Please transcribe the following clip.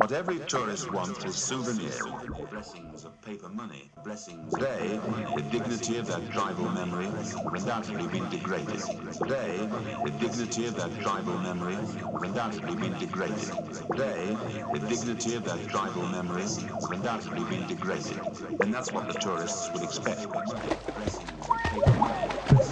What every tourist wants is souvenirs, blessings of paper money, blessings. Today, the dignity of that tribal memory has undoubtedly been degraded. Today, the dignity of that tribal memory has undoubtedly been degraded. Today, the dignity of that tribal memory has undoubtedly been degraded. And that's what the tourists would expect. Blessings of paper money.